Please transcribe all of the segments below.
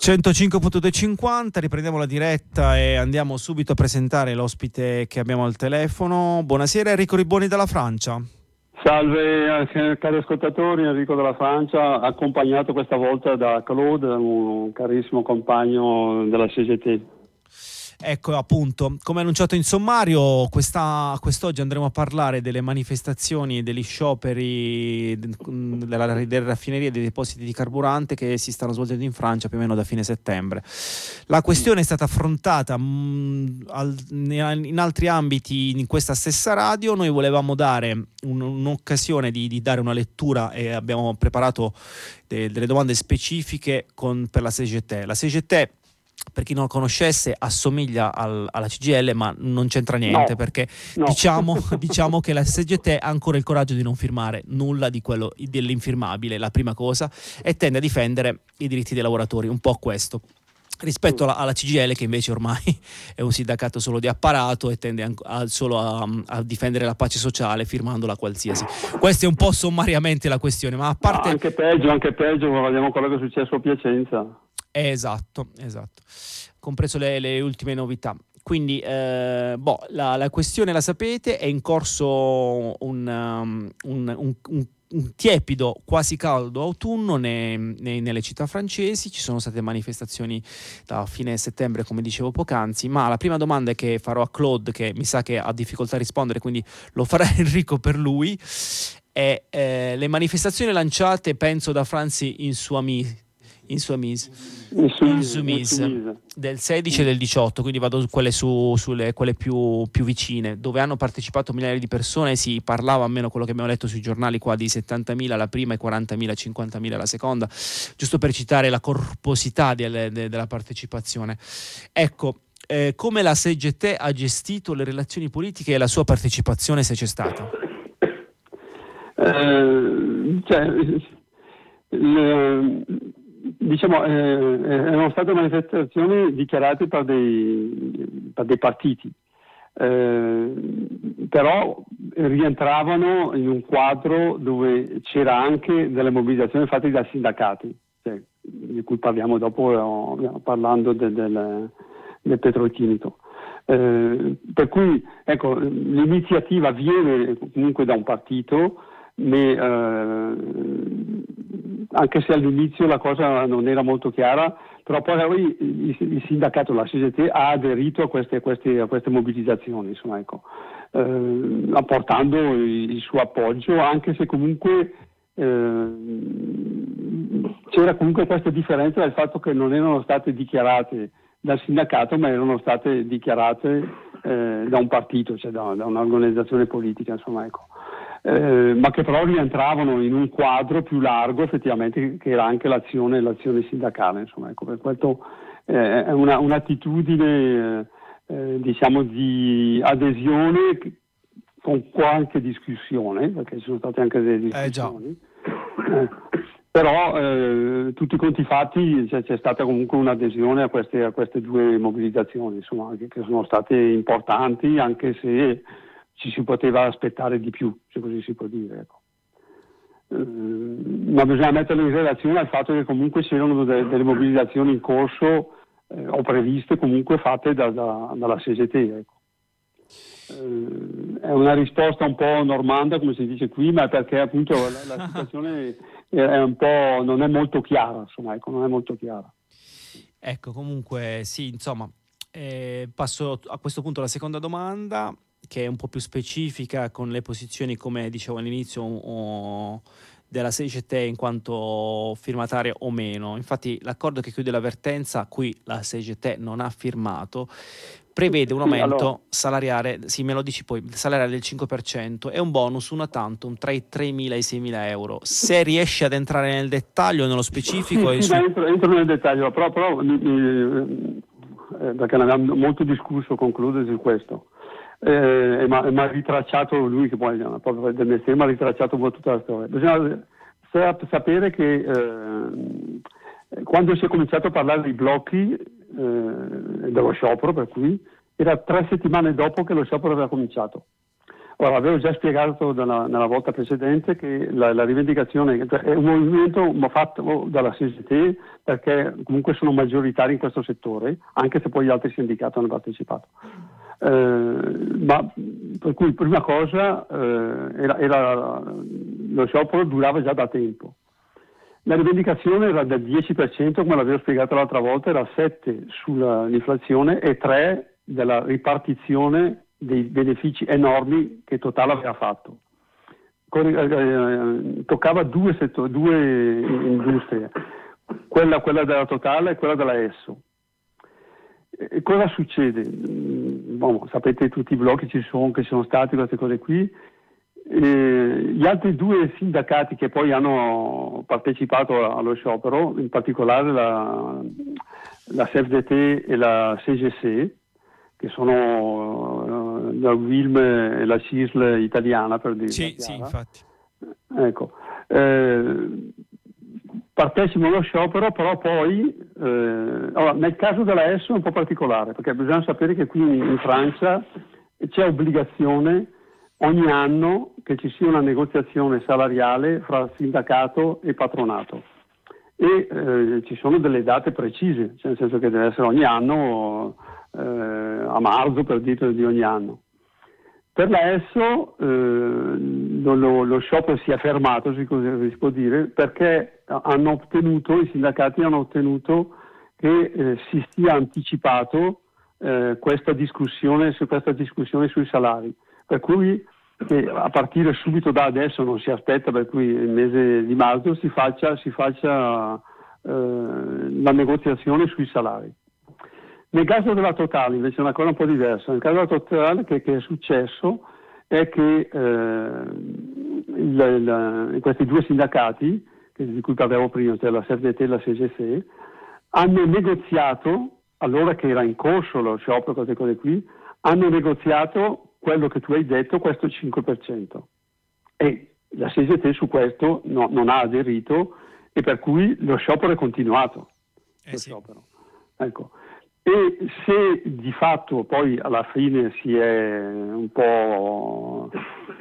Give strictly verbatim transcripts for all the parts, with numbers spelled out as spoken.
centocinque punto duecentocinquanta, riprendiamo la diretta e andiamo subito a presentare l'ospite che abbiamo al telefono. Buonasera, Enrico Riboni dalla Francia. Salve cari ascoltatori, Enrico dalla Francia, accompagnato questa volta da Claude, un carissimo compagno della C G T. Ecco, appunto, come annunciato in sommario, questa, quest'oggi andremo a parlare delle manifestazioni e degli scioperi della, delle raffinerie e dei depositi di carburante che si stanno svolgendo in Francia più o meno da fine settembre. La questione è stata affrontata mh, al, in altri ambiti in questa stessa radio. Noi volevamo dare un, un'occasione di, di dare una lettura e abbiamo preparato de, delle domande specifiche con, per la C G T. La C G T, per chi non lo conoscesse, assomiglia al, alla C G I L, ma non c'entra niente, no, perché no. Diciamo, diciamo che la C G T ha ancora il coraggio di non firmare nulla di quello dell'infirmabile, la prima cosa, e tende a difendere i diritti dei lavoratori, un po' questo. Rispetto alla, alla C G I L, che invece ormai è un sindacato solo di apparato e tende a, a, solo a, a difendere la pace sociale firmandola qualsiasi. Questa è un po' sommariamente la questione, ma a parte... No, anche peggio, anche peggio, vediamo quello che è successo a Piacenza. Esatto, esatto, compreso le, le ultime novità. Quindi, eh, boh, la, la questione la sapete, è in corso un, um, un, un, un, un tiepido, quasi caldo autunno ne, ne, nelle città francesi. Ci sono state manifestazioni da fine settembre, come dicevo poc'anzi, ma la prima domanda che farò a Claude, che mi sa che ha difficoltà a rispondere, quindi lo farà Enrico per lui, è eh, le manifestazioni lanciate, penso, da France Insoumise, Insoumise, Insoumise del sedici e del diciotto, quindi vado su quelle, su, sulle, quelle più, più vicine, dove hanno partecipato migliaia di persone. Si parlava, almeno quello che abbiamo letto sui giornali qua, di settantamila la prima e quarantamila cinquantamila la seconda, giusto per citare la corposità de, de, della partecipazione. Ecco, eh, come la C G T ha gestito le relazioni politiche e la sua partecipazione, se c'è stata? Eh, cioè, le, diciamo, eh, erano state manifestazioni dichiarate per dei, per dei partiti, eh, però rientravano in un quadro dove c'era anche delle mobilitazioni fatte da sindacati, cioè, di cui parliamo dopo, eh, parlando del, del, del petrolchimico. Eh, per cui, ecco, l'iniziativa viene comunque da un partito, ne, eh, anche se all'inizio la cosa non era molto chiara, però poi il, il sindacato, la C G T, ha aderito a queste, a queste, a queste mobilitazioni, insomma, ecco, eh, apportando il, il suo appoggio, anche se comunque eh, c'era comunque questa differenza del fatto che non erano state dichiarate dal sindacato, ma erano state dichiarate eh, da un partito, cioè da, da un'organizzazione politica, insomma, ecco. Eh, ma che però rientravano in un quadro più largo, effettivamente, che era anche l'azione, l'azione sindacale, insomma, ecco. Per questo eh, è una, un'attitudine eh, diciamo di adesione con qualche discussione, perché ci sono state anche delle discussioni, eh, eh, però eh, tutti i conti fatti c'è, c'è stata comunque un'adesione a queste, a queste due mobilitazioni, insomma, che, che sono state importanti, anche se ci si poteva aspettare di più, se così si può dire, ecco. Eh, ma bisogna metterlo in relazione al fatto che comunque c'erano de- delle mobilitazioni in corso eh, o previste comunque fatte da, da, dalla C G T, ecco. Eh, è una risposta un po' normanda, come si dice qui, ma perché appunto la, la situazione è un po', non è molto chiara, insomma, ecco, non è molto chiara. Ecco, comunque sì, insomma, eh, passo a questo punto alla seconda domanda, che è un po' più specifica, con le posizioni, come dicevo all'inizio, o della C G T in quanto firmataria o meno. Infatti l'accordo che chiude la vertenza, a cui la C G T non ha firmato, prevede un aumento sì, allora. salariale, sì, me lo dici poi, salariale del cinque per cento e un bonus una tantum tra i tremila e i seimila euro. Se riesci ad entrare nel dettaglio, nello specifico... Sì, e sì, su... entro, entro nel dettaglio, però, però eh, perché ne avevamo molto discusso con Claude su questo. Eh, ma ha ritracciato lui, che poi è proprio del mestiere, ma ha ritracciato un po' tutta la storia. Bisogna sapere che eh, quando si è cominciato a parlare dei blocchi eh, dello sciopero, per cui era tre settimane dopo che lo sciopero aveva cominciato. Ora, avevo già spiegato dalla, nella volta precedente che la, la rivendicazione è un movimento fatto dalla C G T, perché comunque sono maggioritari in questo settore, anche se poi gli altri sindacati hanno partecipato. Eh, ma per cui prima cosa eh, era, era, lo sciopero durava già da tempo. La rivendicazione era del dieci per cento, come l'avevo spiegato l'altra volta, era sette per cento sull'inflazione e tre per cento della ripartizione dei benefici enormi che Total aveva fatto. Eh, toccava due, settori, due industrie, quella, quella della Total e quella della Esso. E cosa succede? Bon, sapete tutti i blocchi che ci sono, che ci sono stati, queste cose qui. E gli altri due sindacati che poi hanno partecipato allo sciopero, in particolare la, la C F D T e la C G C, che sono uh, la U I L M e la C I S L italiana, per dire. Sì, sì, infatti. Ecco, eh, partecipano allo sciopero, però poi eh, allora, nel caso della E S O è un po' particolare, perché bisogna sapere che qui in, in Francia c'è obbligazione ogni anno che ci sia una negoziazione salariale fra sindacato e patronato, e eh, ci sono delle date precise, cioè nel senso che deve essere ogni anno, eh, a marzo per dire di ogni anno. Per la E S O eh, lo, lo, lo sciopero si è fermato, si, si può dire, perché hanno ottenuto, i sindacati hanno ottenuto che eh, si sia anticipato eh, questa discussione, su questa discussione sui salari. Per cui che a partire subito da adesso, non si aspetta, per cui il mese di marzo si faccia, si faccia eh, la negoziazione sui salari. Nel caso della Total invece è una cosa un po' diversa. Nel caso della Total che, che è successo è che eh, il, il, questi due sindacati, che, di cui parlavo prima, cioè la C F D T e la C G C, hanno negoziato, allora che era in corso lo sciopero, queste cose qui, hanno negoziato quello che tu hai detto, questo cinque per cento, e la C G T su questo no, non ha aderito, e per cui lo sciopero è continuato. Eh sì. Sciopero. Ecco. E se di fatto poi alla fine si è un po'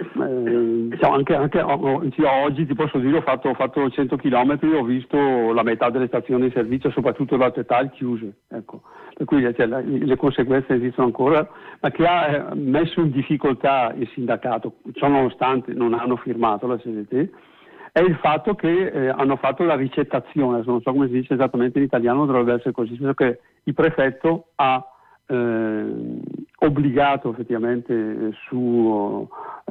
eh, diciamo anche, anche oggi ti posso dire ho fatto, ho fatto cento chilometri, ho visto la metà delle stazioni di servizio, soprattutto la Total, chiuse, ecco. Per cui cioè, la, le conseguenze esistono ancora, ma che ha messo in difficoltà il sindacato, ciò nonostante non hanno firmato la C D T, è il fatto che eh, hanno fatto la ricettazione, non so come si dice esattamente in italiano, dovrebbe essere così, nel senso che il prefetto ha eh, obbligato effettivamente su eh,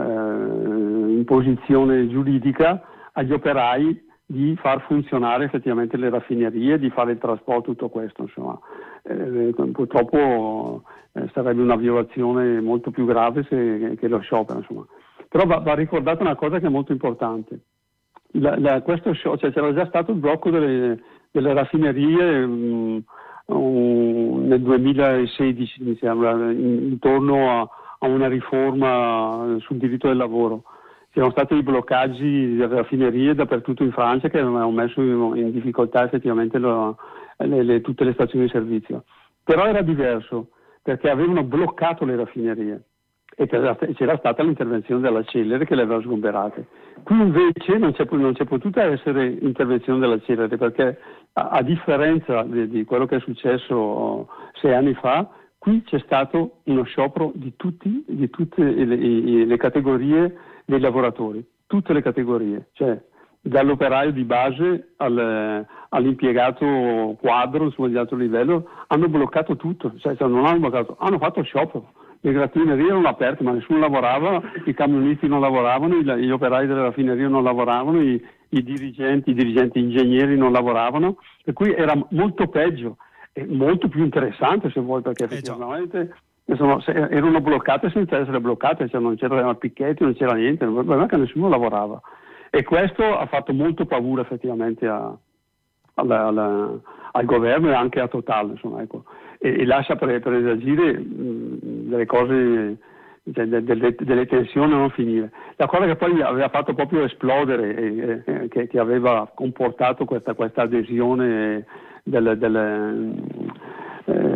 imposizione giuridica agli operai di far funzionare effettivamente le raffinerie, di fare il trasporto, tutto questo, insomma. Eh, purtroppo eh, sarebbe una violazione molto più grave se, che lo sciopero, insomma. Però va, va ricordata una cosa che è molto importante. La, la, questo show, cioè, c'era già stato il blocco delle, delle raffinerie um, um, nel duemilasedici, mi sembra, in, intorno a, a una riforma sul diritto del lavoro. C'erano stati i bloccaggi delle raffinerie dappertutto in Francia che avevano messo in, in difficoltà effettivamente lo, le, le, tutte le stazioni di servizio. Però era diverso, perché avevano bloccato le raffinerie e c'era stata l'intervenzione della Celere che le aveva sgomberate. Qui invece non c'è, non c'è potuta essere intervenzione della Celere, perché a, a differenza di, di quello che è successo sei anni fa, qui c'è stato uno sciopero di, tutti, di tutte le, le, le categorie dei lavoratori, tutte le categorie, cioè dall'operaio di base al, all'impiegato quadro, insomma di alto livello, hanno bloccato tutto, cioè, cioè non hanno bloccato, hanno fatto sciopero. Le raffinerie erano aperte, ma nessuno lavorava, i camionisti non lavoravano, gli operai delle raffinerie non lavoravano, i, i dirigenti, i dirigenti ingegneri non lavoravano, per cui era molto peggio e molto più interessante, se vuoi, perché effettivamente insomma, erano bloccate senza essere bloccate, cioè non c'erano picchetti, non c'era niente, il problema è che nessuno lavorava, e questo ha fatto molto paura effettivamente a, alla, alla, al governo e anche a Total, insomma, ecco. E, e lascia per, per esagire mh, delle cose, cioè, de, de, delle tensioni a non finire. La cosa che poi aveva fatto proprio esplodere e, e che, che aveva comportato questa, questa adesione del, del, eh,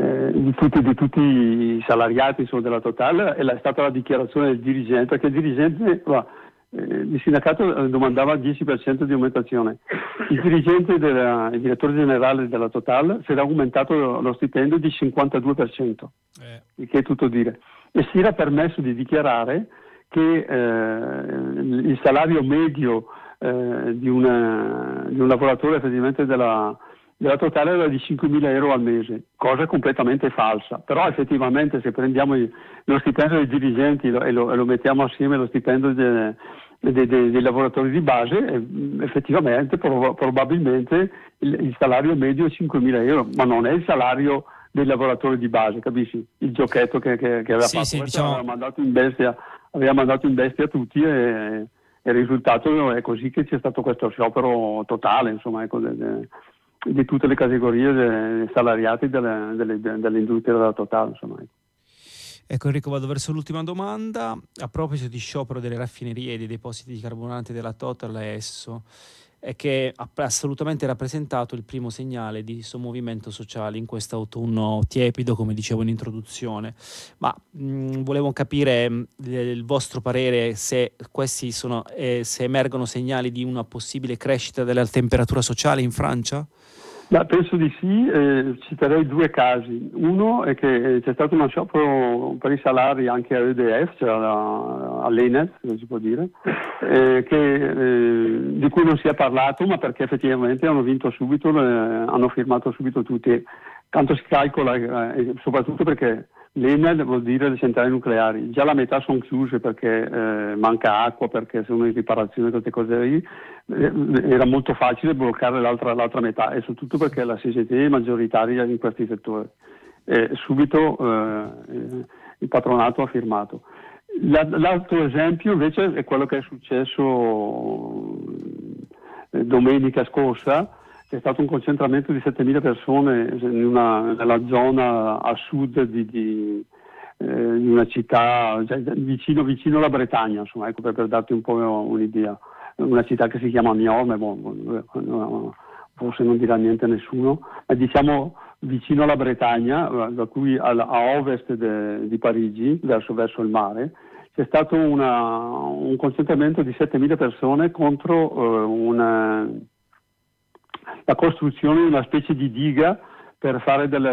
eh, di, tutti, di tutti i salariati insomma, della Total, e è stata la dichiarazione del dirigente, perché il dirigente va, eh, il sindacato domandava il dieci per cento di aumentazione, il dirigente della, il direttore generale della Total si era aumentato lo stipendio di cinquantadue per cento, eh. il che è tutto dire, e si era permesso di dichiarare che eh, il salario medio eh, di, una, di un lavoratore effettivamente della, della Total era di cinquemila euro al mese, cosa completamente falsa. Però effettivamente se prendiamo i, lo stipendio dei dirigenti e lo, e lo mettiamo assieme allo stipendio de, de, de, dei lavoratori di base, eh, effettivamente prob- probabilmente il, il salario medio è cinquemila euro, ma non è il salario dei lavoratori di base, capisci? Il giochetto che, che, che aveva sì, fatto, sì, questo diciamo... aveva mandato in bestia aveva mandato in bestia tutti, e, e il risultato è così che c'è stato questo sciopero totale, insomma, ecco, de, de, di tutte le categorie de, salariati delle, delle, dell'industria della Total, insomma. Ecco Enrico, vado verso l'ultima domanda. A proposito di sciopero delle raffinerie e dei depositi di carburanti della Total e Esso, è che ha assolutamente rappresentato il primo segnale di sommovimento sociale in questo autunno tiepido, come dicevo in introduzione. Ma mh, volevo capire mh, il vostro parere se questi sono eh, se emergono segnali di una possibile crescita della temperatura sociale in Francia? Beh, penso di sì, eh, citerei due casi. Uno è che c'è stato uno sciopero per i salari anche a E D F, cioè all'Enel, se si può dire, eh, che, eh, di cui non si è parlato, ma perché effettivamente hanno vinto subito, eh, hanno firmato subito tutti. Tanto si calcola, eh, soprattutto perché l'Enel vuol dire le centrali nucleari, già la metà sono chiuse perché eh, manca acqua, perché sono in riparazione, queste cose lì, eh, era molto facile bloccare l'altra, l'altra metà, e soprattutto perché la C G T è maggioritaria in questi settori. E subito eh, il patronato ha firmato. La, l'altro esempio invece è quello che è successo eh, domenica scorsa. C'è stato un concentramento di settemila persone in una, nella zona a sud di, di, eh, di una città, cioè, vicino, vicino alla Bretagna, insomma, ecco, per, per darti un po' un'idea. Una città che si chiama Niort, boh, forse non dirà niente a nessuno, ma diciamo vicino alla Bretagna, da cui a, a ovest de, di Parigi, verso, verso il mare, c'è stato una, un concentramento di settemila persone contro eh, una... la costruzione di una specie di diga per fare delle,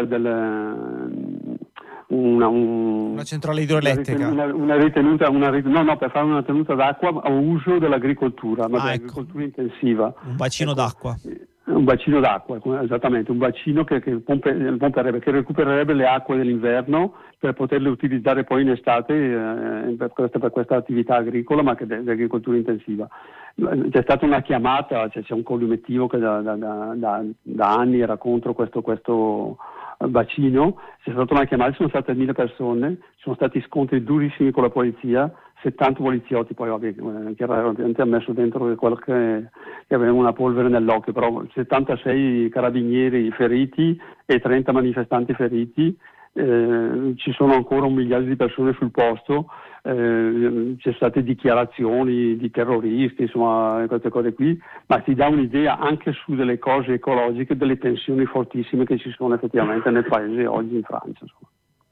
delle una, un, una centrale idroelettrica, una, una ritenuta, una, no, no, per fare una tenuta d'acqua a uso dell'agricoltura, ma ah, dell'agricoltura ecco. intensiva. Un bacino ecco, d'acqua. Un bacino d'acqua, esattamente, un bacino che, che, pompe, pomperebbe, che recupererebbe le acque dell'inverno per poterle utilizzare poi in estate eh, per, questa, per questa attività agricola, ma che è di agricoltura intensiva. C'è stata una chiamata, cioè c'è un collettivo che da, da, da, da, da anni era contro questo, questo bacino, c'è stata una chiamata, ci sono state mille persone, ci sono stati scontri durissimi con la polizia, settanta poliziotti, poi vabbè, chiaramente ha messo dentro quello che, che aveva una polvere nell'occhio, però settantasei carabinieri feriti e trenta manifestanti feriti, eh, ci sono ancora un migliaio di persone sul posto, eh, ci sono state dichiarazioni di terroristi, insomma queste cose qui, ma ti dà un'idea anche su delle cose ecologiche, delle tensioni fortissime che ci sono effettivamente nel paese oggi in Francia, insomma.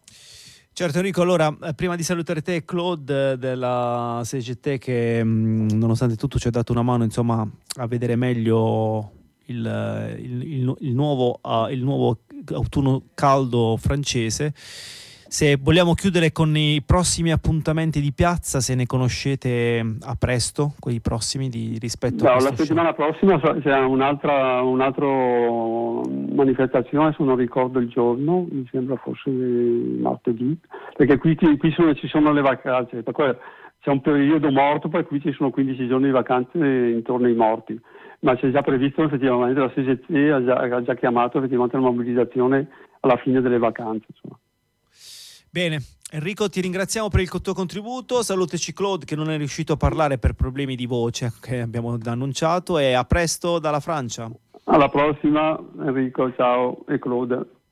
Certo Enrico, allora prima di salutare te e Claude della C G T che nonostante tutto ci ha dato una mano insomma a vedere meglio il, il, il, il, nuovo, uh, il nuovo autunno caldo francese, se vogliamo chiudere con i prossimi appuntamenti di piazza, se ne conoscete a presto, quei prossimi di, rispetto no, a questo la settimana show. Prossima c'è un'altra un'altra manifestazione, se non ricordo il giorno, mi sembra forse martedì, perché qui, qui sono, ci sono le vacanze, c'è un periodo morto, poi qui ci sono quindici giorni di vacanze intorno ai morti, ma c'è già previsto effettivamente, la C G T ha già, ha già chiamato effettivamente la mobilizzazione alla fine delle vacanze, insomma. Bene, Enrico, ti ringraziamo per il tuo contributo, salutaci Claude che non è riuscito a parlare per problemi di voce che abbiamo annunciato, e a presto dalla Francia. Alla prossima Enrico, ciao, e Claude.